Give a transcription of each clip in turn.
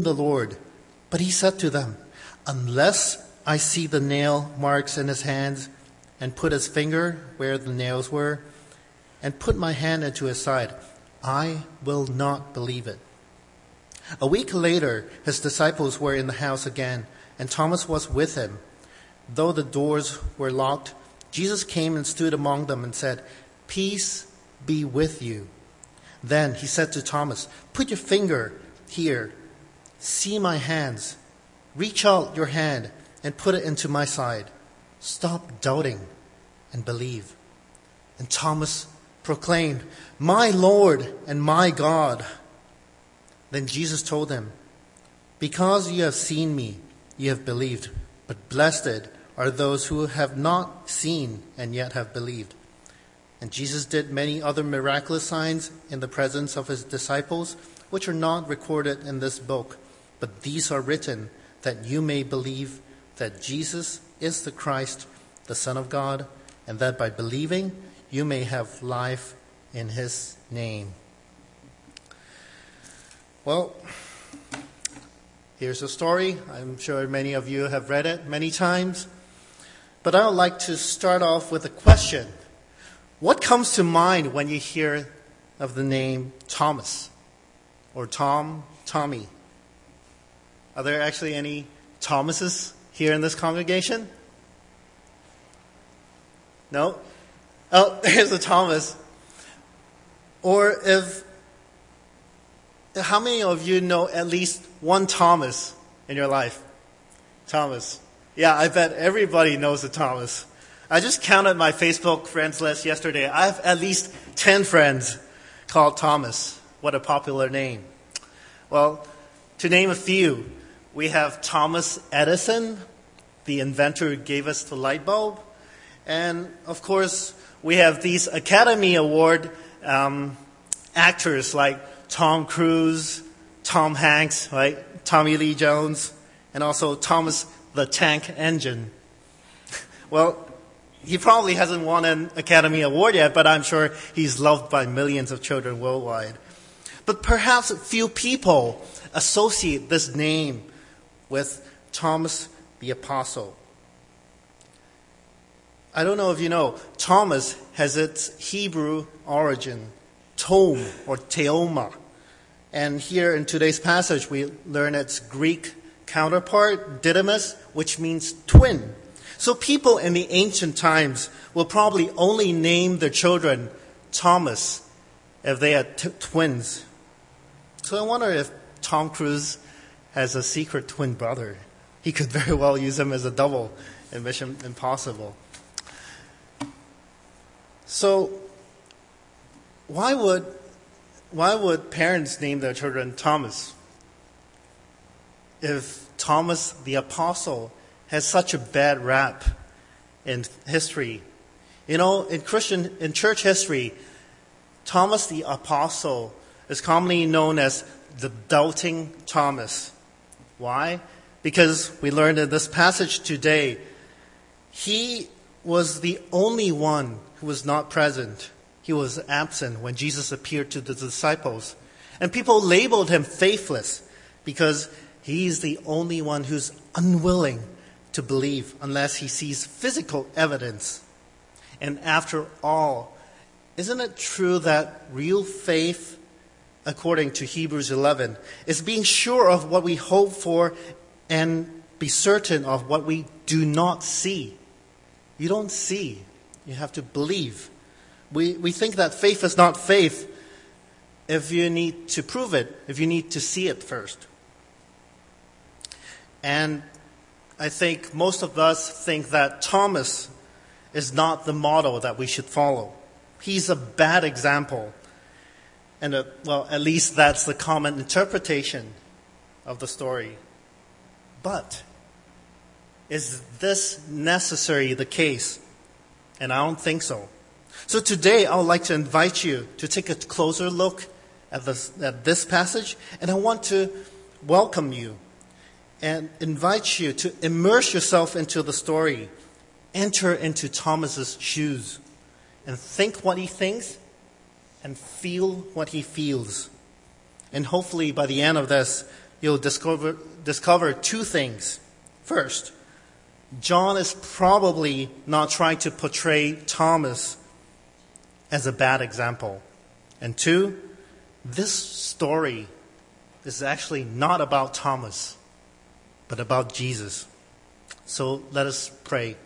the Lord. But he said to them, unless I see the nail marks in his hands, and put his finger where the nails were, and put my hand into his side, I will not believe it. A week later, his disciples were in the house again, and Thomas was with him. Though the doors were locked, Jesus came and stood among them and said, peace be with you. Then he said to Thomas, put your finger here. See my hands. Reach out your hand and put it into my side. Stop doubting and believe. And Thomas proclaimed, my Lord and my God. Then Jesus told him, because you have seen me, you have believed. But blessed are those who have not seen and yet have believed. And Jesus did many other miraculous signs in the presence of his disciples, which are not recorded in this book. But these are written that you may believe that Jesus is the Christ, the Son of God, and that by believing you may have life in his name. Well, here's a story. I'm sure many of you have read it many times. But I would like to start off with a question. What comes to mind when you hear of the name Thomas? Or Tom, Tommy? Are there actually any Thomases here in this congregation? No? Oh, there's a Thomas. Or how many of you know at least one Thomas in your life? Thomas. Yeah, I bet everybody knows a Thomas. I just counted my Facebook friends list yesterday. I have at least 10 friends called Thomas. What a popular name. Well, to name a few, we have Thomas Edison, the inventor who gave us the light bulb. And, of course, we have these Academy Award actors like Tom Cruise, Tom Hanks, right? Tommy Lee Jones, and also Thomas the Tank Engine. Well, he probably hasn't won an Academy Award yet, but I'm sure he's loved by millions of children worldwide. But perhaps few people associate this name with Thomas the Apostle. I don't know if you know, Thomas has its Hebrew origin, Tom or Theoma. And here in today's passage, we learn its Greek counterpart, Didymus, which means twin. So people in the ancient times will probably only name their children Thomas if they had twins. So I wonder if Tom Cruise has a secret twin brother. He could very well use him as a double in Mission Impossible. So why would parents name their children Thomas? If Thomas the Apostle has such a bad rap in history. You know, in church history, Thomas the Apostle is commonly known as the doubting Thomas. Why? Because we learned in this passage today, he was the only one who was not present. He was absent when Jesus appeared to the disciples. And people labeled him faithless because he's the only one who's unwilling to believe unless he sees physical evidence. And after all, isn't it true that real faith, according to Hebrews 11, is being sure of what we hope for and be certain of what we do not see? You don't see. You have to believe. We think that faith is not faith if you need to prove it, if you need to see it first. And I think most of us think that Thomas is not the model that we should follow. He's a bad example. And, at least that's the common interpretation of the story. But is this necessarily the case? And I don't think so. So today I would like to invite you to take a closer look at this passage. And I want to welcome you and invite you to immerse yourself into the story. Enter into Thomas's shoes and think what he thinks and feel what he feels. And hopefully by the end of this, you'll discover two things. First, John is probably not trying to portray Thomas as a bad example. And two, this story is actually not about Thomas, but about Jesus. So let us pray.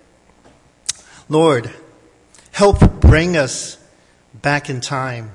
Lord, help bring us back in time.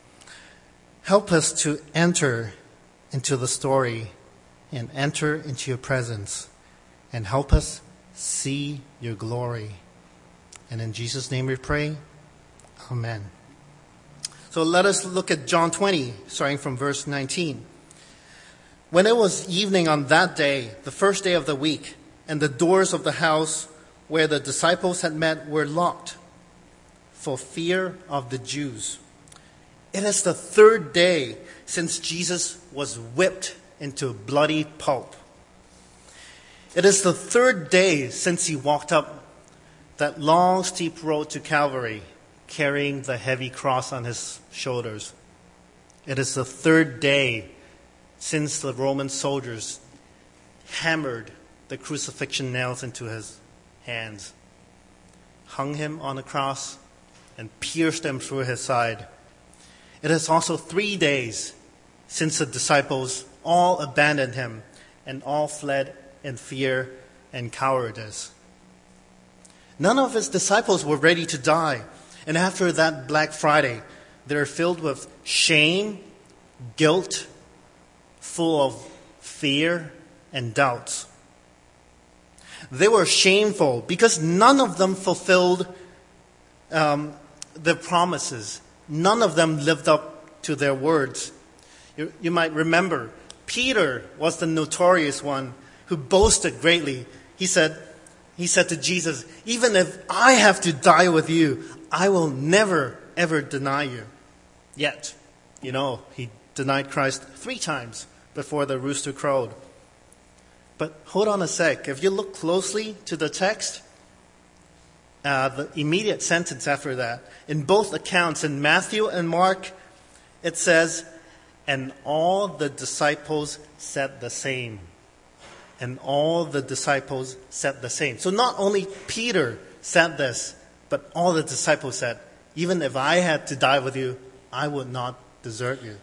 Help us to enter into the story and enter into your presence, and help us see your glory. And in Jesus' name we pray. Amen. So let us look at John 20, starting from verse 19. When it was evening on that day, the first day of the week, and the doors of the house where the disciples had met were locked for fear of the Jews. It is the third day since Jesus was whipped into bloody pulp. It is the third day since he walked up that long, steep road to Calvary, carrying the heavy cross on his shoulders. It is the third day since the Roman soldiers hammered the crucifixion nails into his hands, hung him on a cross, and pierced them through his side. It is also 3 days since the disciples all abandoned him and all fled in fear and cowardice. None of his disciples were ready to die. And after that Black Friday, they're filled with shame, guilt, full of fear and doubts. They were shameful because none of them fulfilled their promises. None of them lived up to their words. You might remember, Peter was the notorious one who boasted greatly. He said to Jesus, "Even if I have to die with you, I will never, ever deny you." Yet, he denied Christ 3 times before the rooster crowed. But hold on a sec. If you look closely to the text, the immediate sentence after that, in both accounts, in Matthew and Mark, it says, "And all the disciples said the same." And all the disciples said the same. So not only Peter said this, but all the disciples said, "Even if I had to die with you, I would not desert you."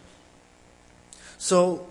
So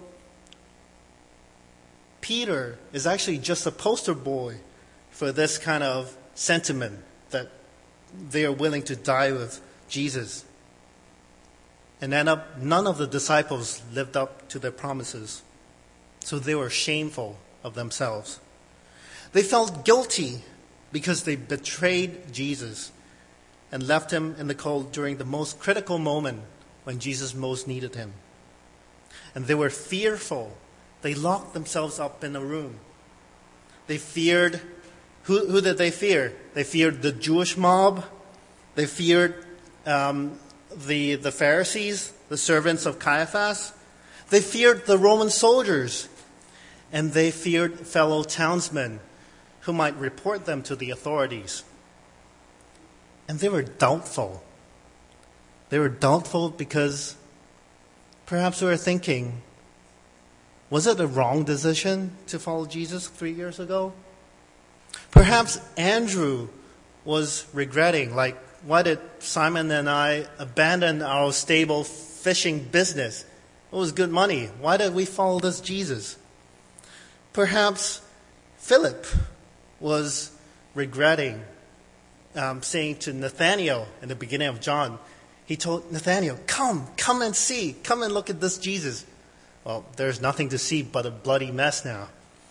Peter is actually just a poster boy for this kind of sentiment that they are willing to die with Jesus. And none of the disciples lived up to their promises. So they were shameful of themselves. They felt guilty because they betrayed Jesus and left him in the cold during the most critical moment when Jesus most needed him. And they were fearful. They locked themselves up in a room. They feared, who did they fear? They feared the Jewish mob. They feared the Pharisees, the servants of Caiaphas. They feared the Roman soldiers. And they feared fellow townsmen who might report them to the authorities. And they were doubtful. They were doubtful because perhaps they were thinking, was it a wrong decision to follow Jesus 3 years ago? Perhaps Andrew was regretting, why did Simon and I abandon our stable fishing business? It was good money. Why did we follow this Jesus? Perhaps Philip was regretting saying to Nathanael in the beginning of John, he told Nathanael, come and see, come and look at this Jesus. Well, there's nothing to see but a bloody mess now.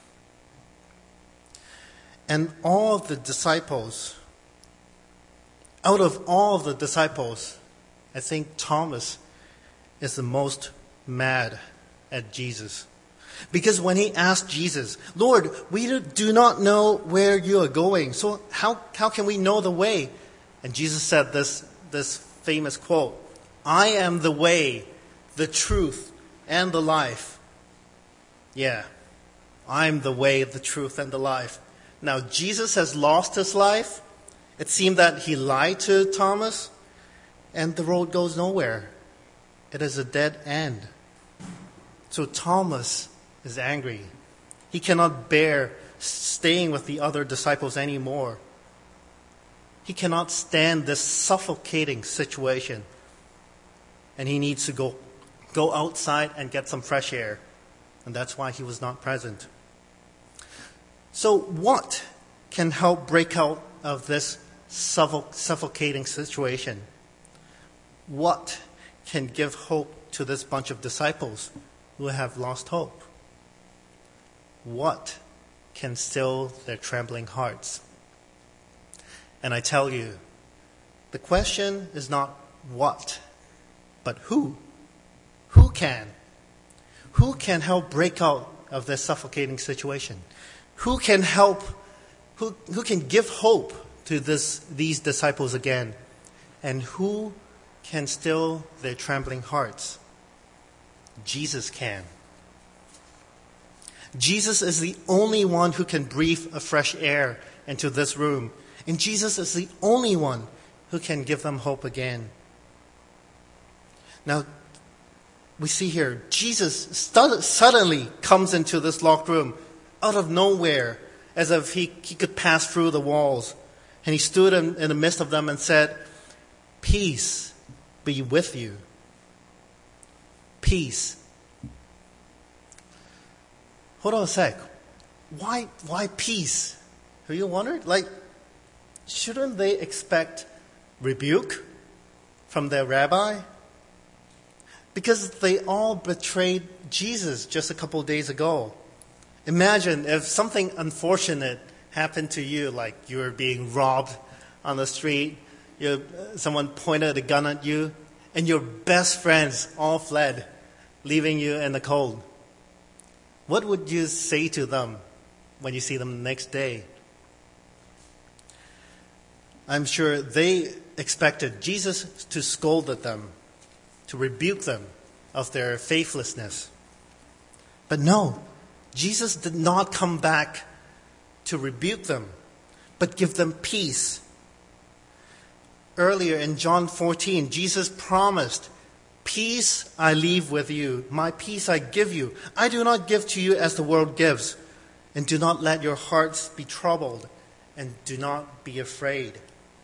And all of the disciples, out of all of the disciples, I think Thomas is the most mad at Jesus. Because when he asked Jesus, "Lord, we do not know where you are going, so how can we know the way?" And Jesus said this famous quote, "I am the way, the truth, and the life." Yeah, I'm the way, the truth, and the life. Now, Jesus has lost his life. It seemed that he lied to Thomas, and the road goes nowhere. It is a dead end. So Thomas is angry. He cannot bear staying with the other disciples anymore. He cannot stand this suffocating situation. And he needs to go outside and get some fresh air. And that's why he was not present. So what can help break out of this suffocating situation? What can give hope to this bunch of disciples who have lost hope? What can still their trembling hearts? And I tell you, the question is not what, but who. Who can? Who can help break out of this suffocating situation? Who can help? Who can give hope to these disciples again? And who can still their trembling hearts? Jesus can. Jesus is the only one who can breathe a fresh air into this room. And Jesus is the only one who can give them hope again. Now, we see here, Jesus suddenly comes into this locked room out of nowhere, as if he could pass through the walls. And he stood in the midst of them and said, "Peace be with you." Peace. Hold on a sec. Why peace? Have you wondered? Shouldn't they expect rebuke from their rabbi? Because they all betrayed Jesus just a couple of days ago. Imagine if something unfortunate happened to you, like you were being robbed on the street, someone pointed a gun at you, and your best friends all fled, leaving you in the cold. What would you say to them when you see them the next day? I'm sure they expected Jesus to scold at them, to rebuke them of their faithlessness. But no, Jesus did not come back to rebuke them, but give them peace. Earlier in John 14, Jesus promised, "Peace I leave with you, my peace I give you. I do not give to you as the world gives. And do not let your hearts be troubled, and do not be afraid."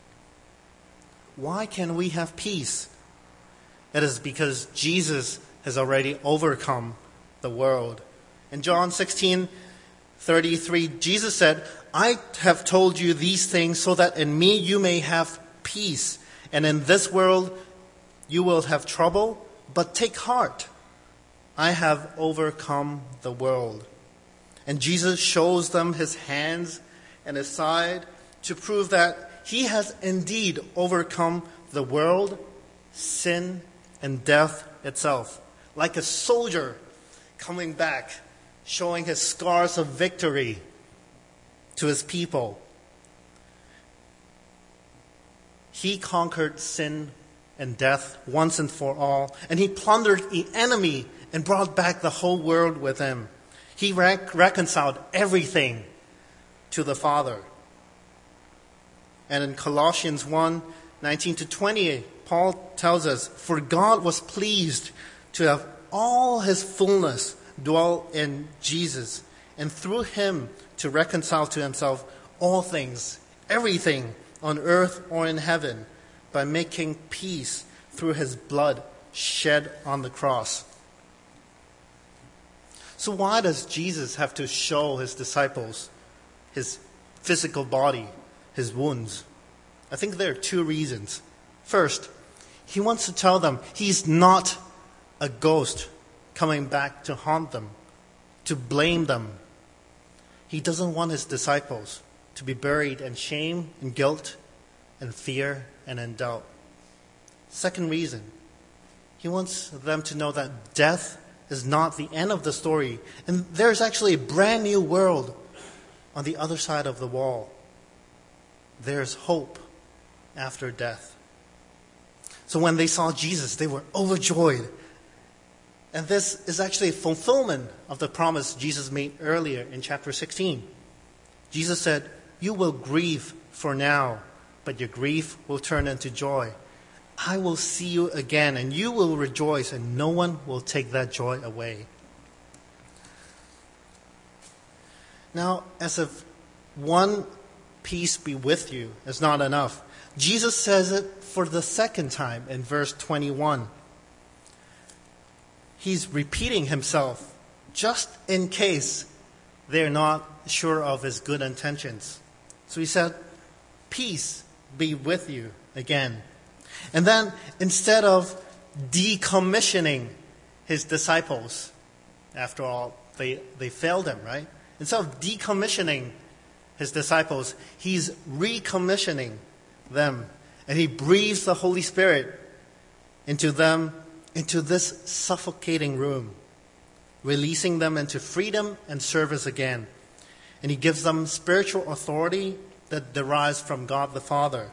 Why can we have peace? It is because Jesus has already overcome the world. In John 16:33, Jesus said, "I have told you these things so that in me you may have peace. And in this world you will have trouble, but take heart. I have overcome the world." And Jesus shows them his hands and his side to prove that he has indeed overcome the world, sin, and death itself. Like a soldier coming back, showing his scars of victory to his people. He conquered sin and death once and for all, and he plundered the enemy and brought back the whole world with him. He reconciled everything to the Father. And in Colossians 1:19-20, Paul tells us, "For God was pleased to have all his fullness dwell in Jesus, and through him to reconcile to himself all things, everything on earth or in heaven, by making peace through his blood shed on the cross." So why does Jesus have to show his disciples his physical body, his wounds? I think there are two reasons. First, he wants to tell them he's not a ghost coming back to haunt them, to blame them. He doesn't want his disciples to be buried in shame and guilt and fear and in doubt. Second reason, he wants them to know that death is not the end of the story, and there's actually a brand new world on the other side of the wall. There's hope after death. So when they saw Jesus, they were overjoyed. And this is actually a fulfillment of the promise Jesus made earlier in chapter 16. Jesus said, "You will grieve for now, but your grief will turn into joy. I will see you again, and you will rejoice, and no one will take that joy away." Now, as if one peace be with you is not enough, Jesus says it for the second time in verse 21. He's repeating himself just in case they're not sure of his good intentions. So he said, peace be with you again. And then instead of decommissioning his disciples, after all, they failed him, right? Instead of decommissioning his disciples, he's recommissioning them. And he breathes the Holy Spirit into them, into this suffocating room, releasing them into freedom and service again. And he gives them spiritual authority that derives from God the Father.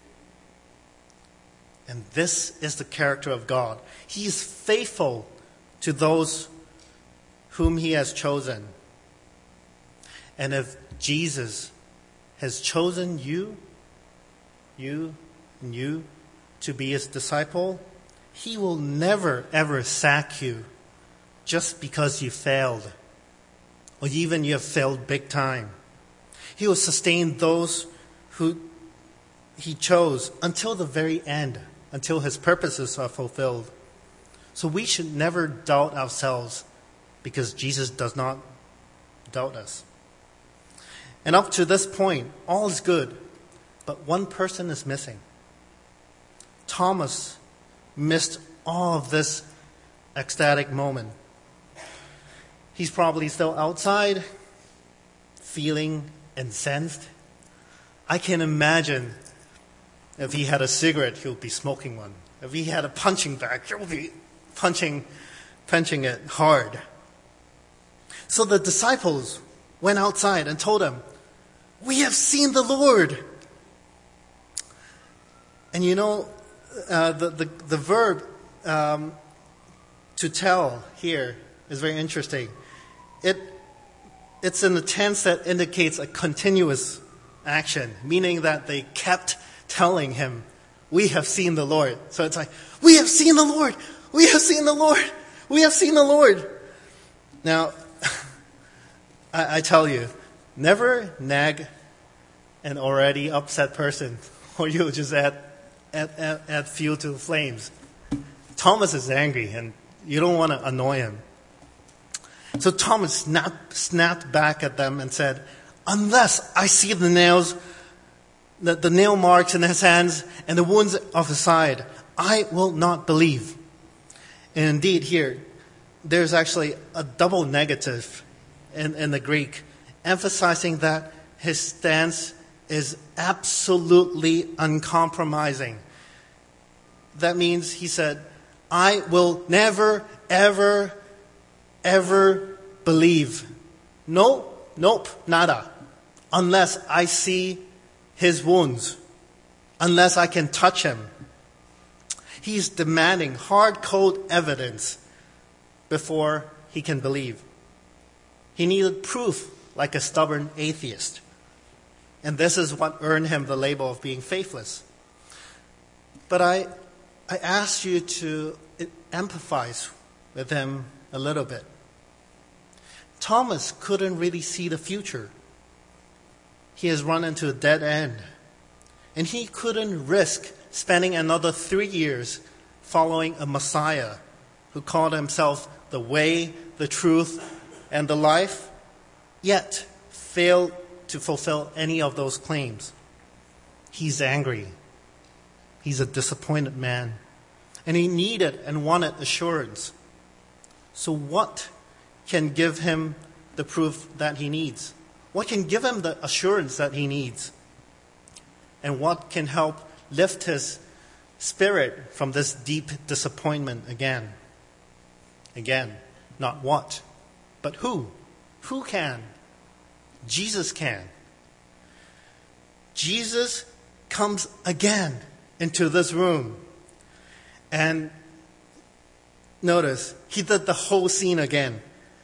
And this is the character of God. He is faithful to those whom he has chosen. And if Jesus has chosen you to be his disciple, he will never ever sack you just because you failed, or even you have failed big time. He will sustain those who he chose until the very end, until his purposes are fulfilled. So we should never doubt ourselves, because Jesus does not doubt us. And up to this point, all is good, but one person is missing. Thomas missed all of this ecstatic moment. He's probably still outside, feeling incensed. I can imagine if he had a cigarette, he would be smoking one. If he had a punching bag, he would be punching it hard. So the disciples went outside and told him, "We have seen the Lord." And you know, the verb to tell here is very interesting. It's in the tense that indicates a continuous action, meaning that they kept telling him, "We have seen the Lord." So it's like, "We have seen the Lord! We have seen the Lord! We have seen the Lord!" Now, I tell you, never nag an already upset person, or you'll just add fuel to the flames. Thomas is angry, and you don't want to annoy him. So Thomas snapped back at them and said, "Unless I see the nails, the nail marks in his hands and the wounds of his side, I will not believe." And indeed here, there's actually a double negative in the Greek, emphasizing that his stance is absolutely uncompromising. That means he said, "I will never, ever, ever believe. Nope, nada. Unless I see his wounds. Unless I can touch him." He's demanding hard-code evidence before he can believe. He needed proof like a stubborn atheist. And this is what earned him the label of being faithless. But I ask you to empathize with him a little bit. Thomas couldn't really see the future. He has run into a dead end. And he couldn't risk spending another 3 years following a Messiah who called himself the way, the truth, and the life, yet failed to fulfill any of those claims. He's angry. He's a disappointed man. And he needed and wanted assurance. So what can give him the proof that he needs? What can give him the assurance that he needs? And what can help lift his spirit from this deep disappointment again? Again, not what, but who? Who can? Jesus can. Jesus comes again into this room. And notice, he did the whole scene again.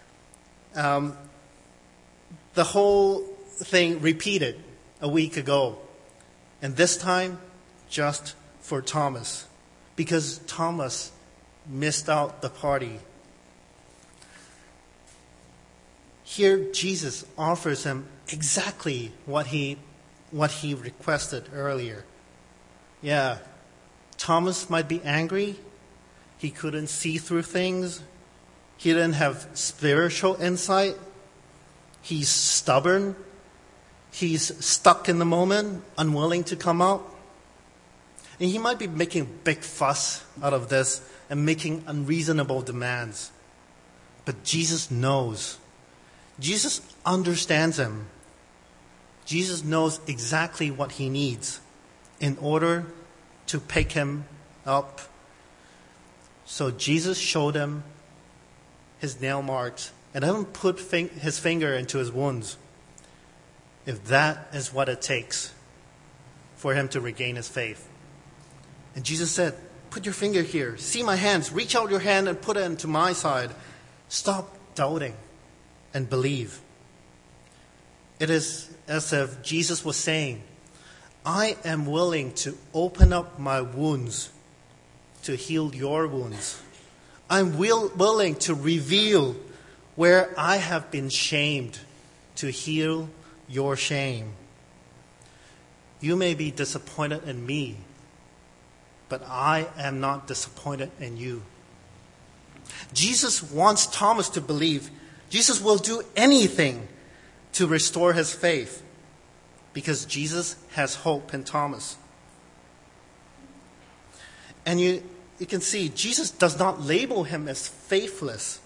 The whole thing repeated a week ago. And this time, just for Thomas. Because Thomas missed out the party. Here Jesus offers him exactly what he requested earlier. Yeah, Thomas might be angry. He couldn't see through things. He didn't have spiritual insight. He's stubborn. He's stuck in the moment, unwilling to come out. And he might be making a big fuss out of this and making unreasonable demands. But Jesus knows. Jesus understands him. Jesus knows exactly what he needs in order to pick him up. So Jesus showed him his nail marks and even put his finger into his wounds, if that is what it takes for him to regain his faith. And Jesus said, put your finger here. See my hands. Reach out your hand and put it into my side. Stop doubting and believe. It is as if Jesus was saying, I am willing to open up my wounds to heal your wounds. I'm willing to reveal where I have been shamed to heal your shame. You may be disappointed in me, but I am not disappointed in you. Jesus wants Thomas to believe. Jesus will do anything to restore his faith because Jesus has hope in Thomas. And you can see Jesus does not label him as faithless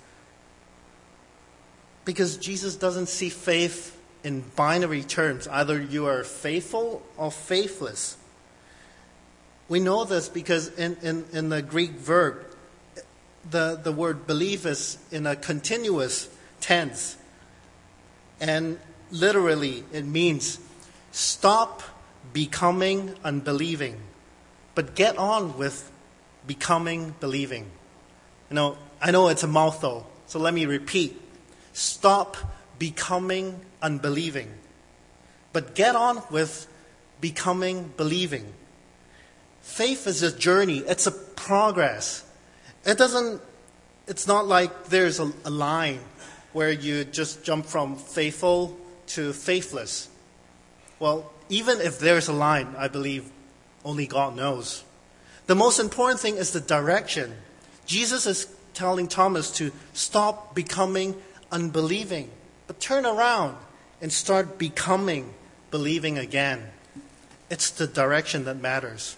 because Jesus doesn't see faith in binary terms. Either you are faithful or faithless. We know this because in the Greek verb, the word believe is in a continuous tense. And literally it means stop becoming unbelieving, but get on with becoming believing. I know it's a mouthful, so let me repeat. Stop becoming unbelieving, but get on with becoming believing. Faith is a journey. It's a progress. It's not like there's a line where you just jump from faithful to faithless. Well, even if there's a line, I believe only God knows. The most important thing is the direction. Jesus is telling Thomas to stop becoming unbelieving, but turn around and start becoming believing again. It's the direction that matters.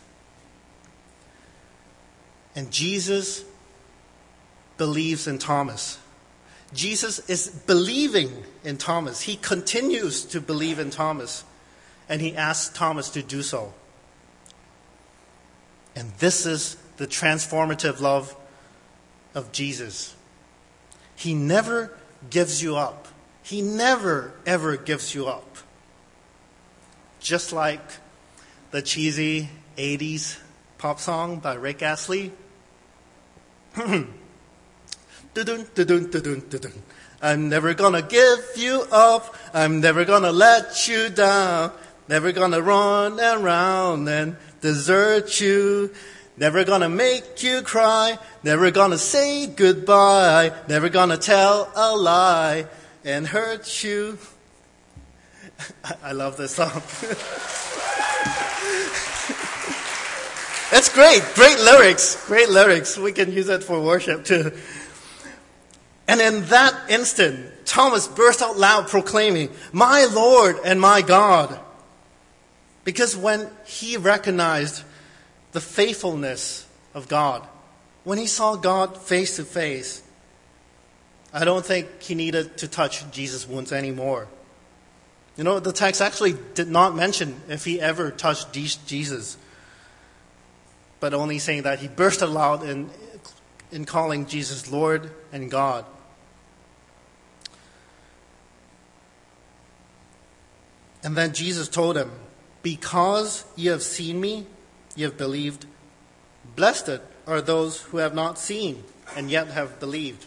And Jesus believes in Thomas. Jesus is believing in Thomas. He continues to believe in Thomas. And he asks Thomas to do so. And this is the transformative love of Jesus. He never gives you up. He never, ever gives you up. Just like the cheesy 80s pop song by Rick Astley. I'm never gonna give you up. I'm never gonna let you down. Never gonna run around and desert you. Never gonna make you cry. Never gonna say goodbye. Never gonna tell a lie and hurt you. I love this song. It's great. Great lyrics. Great lyrics. We can use it for worship too. And in that instant, Thomas burst out loud proclaiming, "My Lord and my God." Because when he recognized the faithfulness of God, when he saw God face to face, I don't think he needed to touch Jesus' wounds anymore. The text actually did not mention if he ever touched Jesus, but only saying that he burst out loud in calling Jesus Lord and God. And then Jesus told him, "Because you have seen me, you have believed. Blessed are those who have not seen and yet have believed."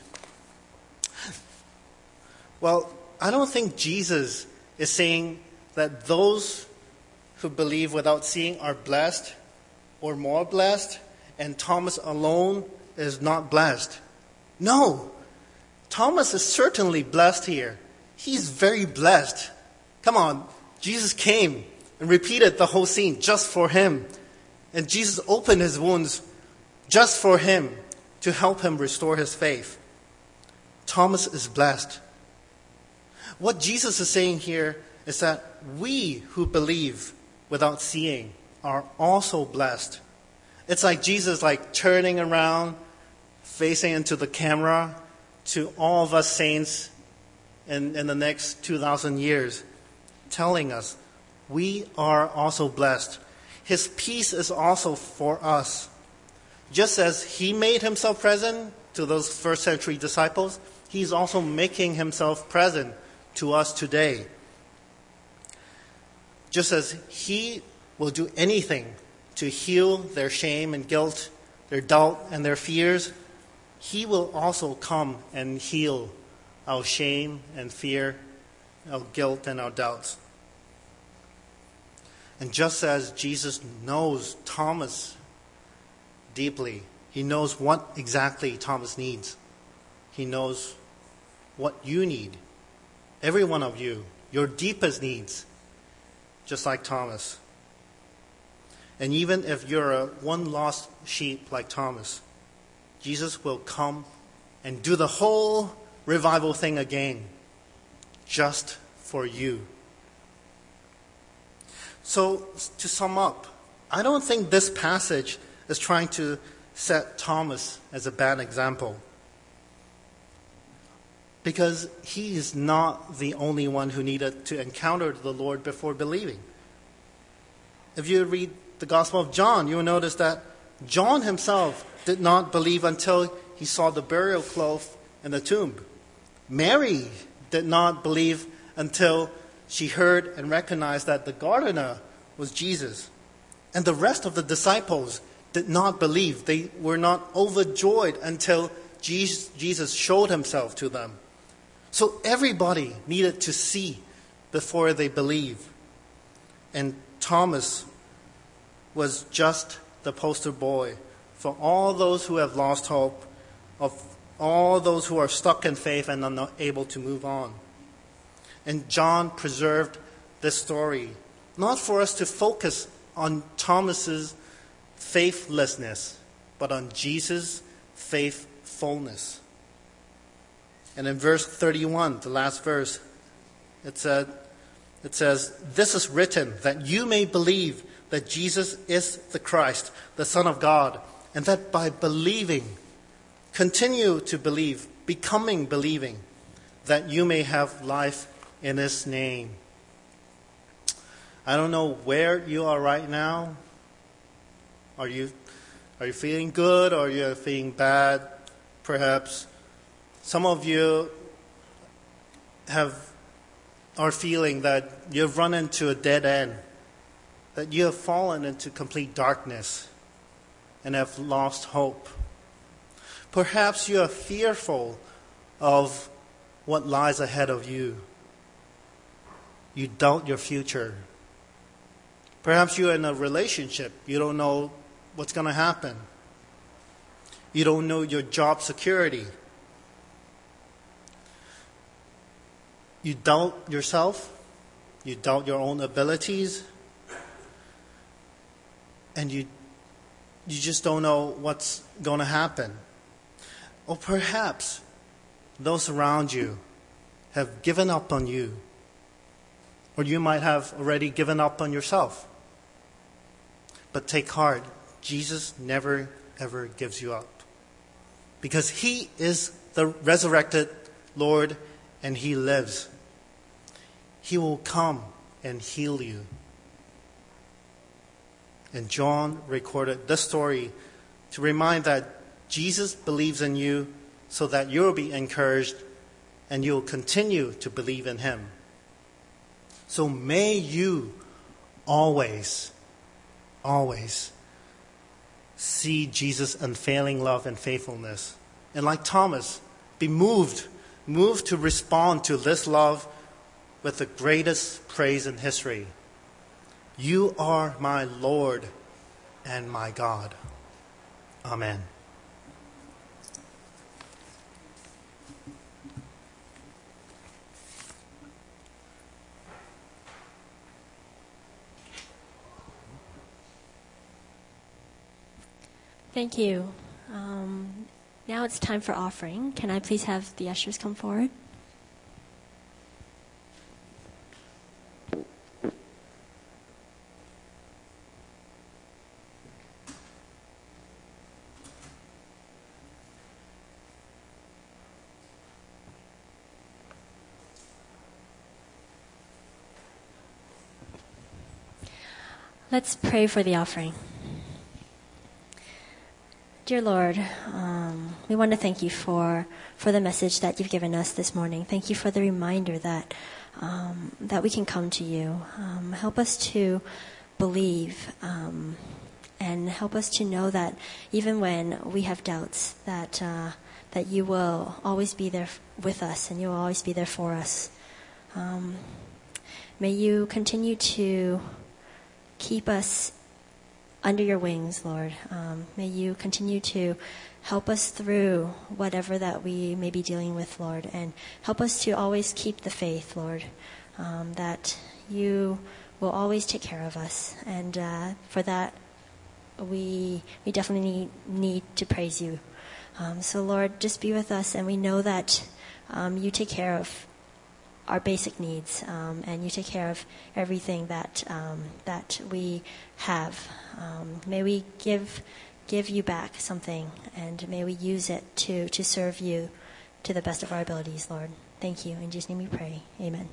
Well, I don't think Jesus is saying that those who believe without seeing are blessed or more blessed, and Thomas alone is not blessed. No, Thomas is certainly blessed here. he's very blessed. Come on, Jesus came and repeated the whole scene just for him. And Jesus opened his wounds just for him to help him restore his faith. Thomas is blessed. What Jesus is saying here is that we who believe without seeing are also blessed. It's like Jesus turning around, facing into the camera to all of us saints in the next 2,000 years, telling us we are also blessed. His peace is also for us. Just as he made himself present to those first century disciples, he's also making himself present to us today. Just as he will do anything to heal their shame and guilt, their doubt and their fears, he will also come and heal our shame and fear, our guilt and our doubts. And just as Jesus knows Thomas deeply, he knows what exactly Thomas needs. He knows what you need. Every one of you, your deepest needs, just like Thomas. And even if you're a one lost sheep like Thomas, Jesus will come and do the whole revival thing again, just for you. So, to sum up, I don't think this passage is trying to set Thomas as a bad example, because he is not the only one who needed to encounter the Lord before believing. If you read the Gospel of John, you will notice that John himself did not believe until he saw the burial cloth in the tomb. Mary did not believe until she heard and recognized that the gardener was Jesus. And the rest of the disciples did not believe. They were not overjoyed until Jesus showed himself to them. So everybody needed to see before they believe. And Thomas was just the poster boy for all those who have lost hope, of all those who are stuck in faith and are not able to move on. And John preserved this story, not for us to focus on Thomas's faithlessness, but on Jesus' faithfulness. And in verse 31, the last verse, it says, "This is written that you may believe that Jesus is the Christ, the Son of God, and that by believing, continue to believe, becoming believing, that you may have life in his name." I don't know where you are right now. Are you feeling good, or are you feeling bad? Perhaps some of you are feeling that you've run into a dead end, that you have fallen into complete darkness and have lost hope. Perhaps you are fearful of what lies ahead of you. You doubt your future. Perhaps you're in a relationship. You don't know what's going to happen. You don't know your job security. You doubt yourself. You doubt your own abilities. And you just don't know what's going to happen. Or perhaps those around you have given up on you. Or you might have already given up on yourself. But take heart, Jesus never ever gives you up. Because he is the resurrected Lord and he lives. He will come and heal you. And John recorded this story to remind that Jesus believes in you so that you'll be encouraged and you'll continue to believe in him. So may you always see Jesus' unfailing love and faithfulness. And like Thomas, be moved to respond to this love with the greatest praise in history. You are my Lord and my God. Amen. Thank you. Now it's time for offering. Can I please have the ushers come forward? Let's pray for the offering. Dear Lord, we want to thank you for the message that you've given us this morning. Thank you for the reminder that we can come to you. Help us to believe and help us to know that even when we have doubts, that you will always be there with us and you will always be there for us. May you continue to keep us under your wings, Lord. May you continue to help us through whatever that we may be dealing with, Lord, and help us to always keep the faith, Lord, that you will always take care of us. And for that, we definitely need to praise you. So, Lord, just be with us, and we know that you take care of our basic needs, and you take care of everything that we have. May we give you back something, and may we use it to serve you to the best of our abilities, Lord. Thank you. In Jesus' name we pray. Amen.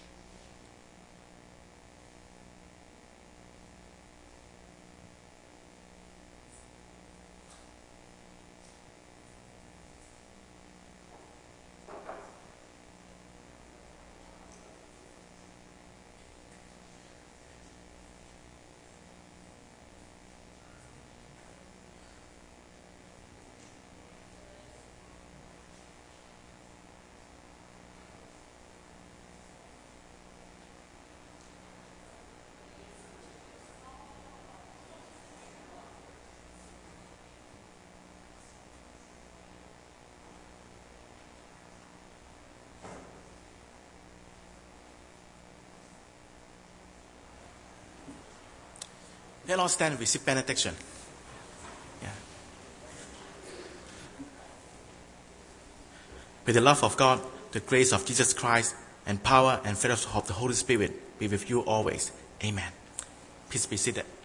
Let us stand and receive benediction. Yeah. May the love of God, the grace of Jesus Christ, and power and fellowship of the Holy Spirit be with you always. Amen. Please be seated.